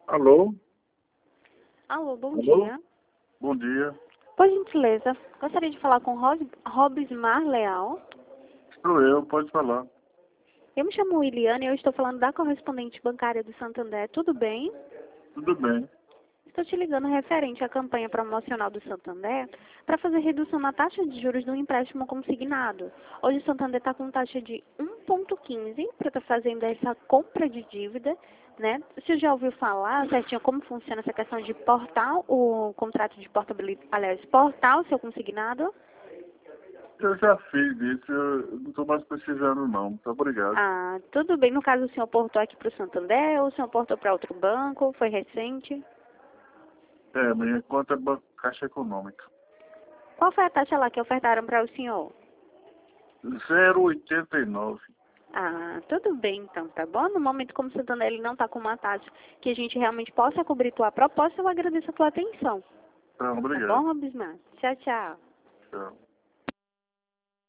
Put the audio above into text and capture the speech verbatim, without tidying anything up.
Alô? Alô, bom Alô? dia. Bom dia. Por gentileza, gostaria de falar com Ros Robismar Leal. Sou eu, pode falar. Eu me chamo Iliane e eu estou falando da correspondente bancária do Santander. Tudo bem? Tudo bem. Estou te ligando referente à campanha promocional do Santander para fazer redução na taxa de juros do empréstimo consignado. Hoje o Santander está com taxa de um vírgula quinze para estar fazendo essa compra de dívida, né? Você já ouviu falar certinho como funciona essa questão de portar o contrato de portabilidade, aliás, portar o seu consignado? Eu já fiz isso, eu não estou mais precisando não. Muito obrigado. Ah, tudo bem. No caso, o senhor portou aqui para o Santander ou o senhor portou para outro banco? Foi recente? É, minha conta é Banco Caixa Econômica. Qual foi a taxa lá que ofertaram para o senhor? zero vírgula oitenta e nove. Ah, tudo bem então, tá bom? No momento como o Santander ele não está com uma taxa que a gente realmente possa cobrir tua proposta, eu agradeço a tua atenção. Então, Tá obrigado. bom, Robismar? Tchau, tchau. Tchau.